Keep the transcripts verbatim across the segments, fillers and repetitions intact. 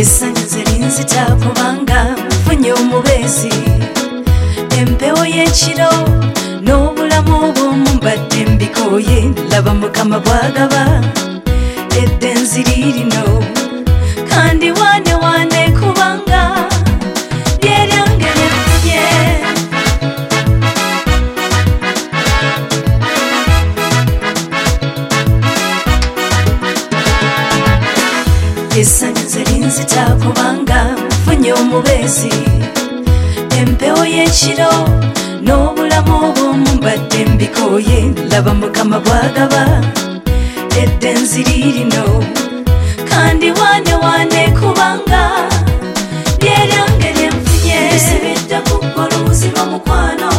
Essanyu zerinzita kubanga nfunye omubezi empewo y'ekiro n'obulamu obw'omu mbadde mbikoye laba mukama bwagaba edda enziriirino kandi wane wane kubanga lyeryange lyeffunye essanyu zerinzita kubanga nfunye omubezi empewo y'ekiro n'obulamu obw'omu mbadde mbikoye laba mukama bwagaba edda enziriirino kandi wane wane kubanga lyeryange lyenfunye bisibidde kuggolo buzima mukwano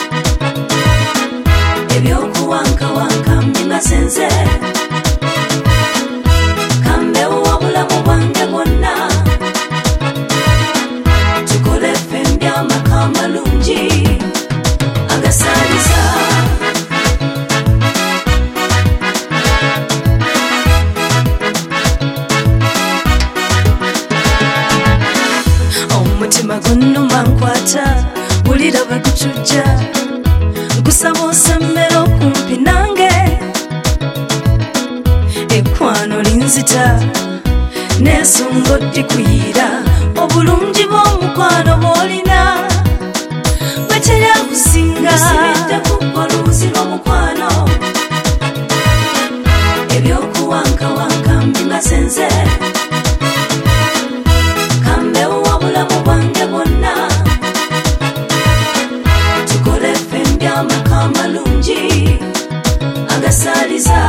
ebyokuwankawanka mbimaze nze kambewo obulamu bwange bwonna tukole ffembi amaka amalungi agasaaliza omutima gunnuma nkwata wulira bwe gutujja gusaba osemmera okumpi nange ekwano linzita nesunga oddikuyiira obulungi bw'omukwano bw'olina bwetera kusinga bisibidde kuggolo buzima mukwano ebyokuwankawanka mbimaze nze kambewo obulamu bwange bwonna tukole ffembi amaka amalungi agasaaliza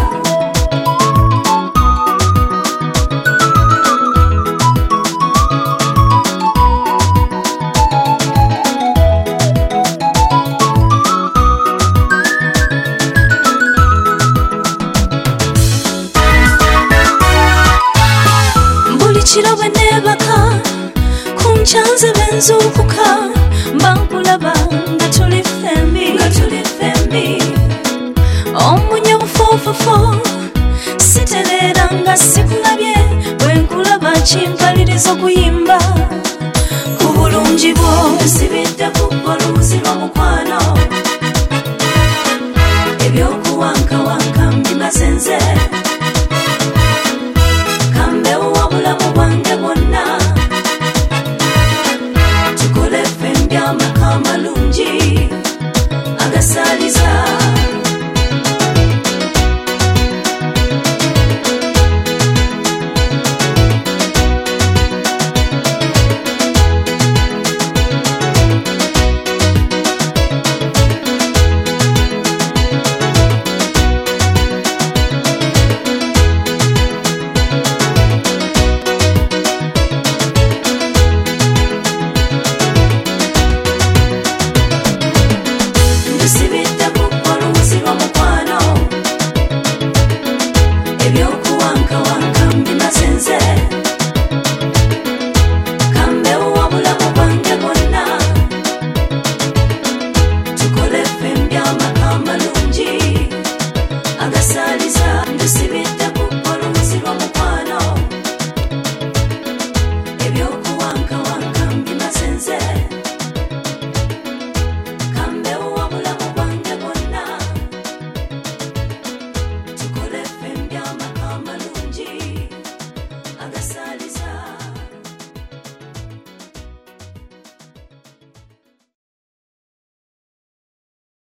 kiro bwe neebaka kunkyanze benzuukuka mba nkulaba nga tuli ffembi omunya bufoofofo sitereera nga sikulabye bwe nkulaba kimpaliriza okuyimba ku bulungi bwo sibidde ku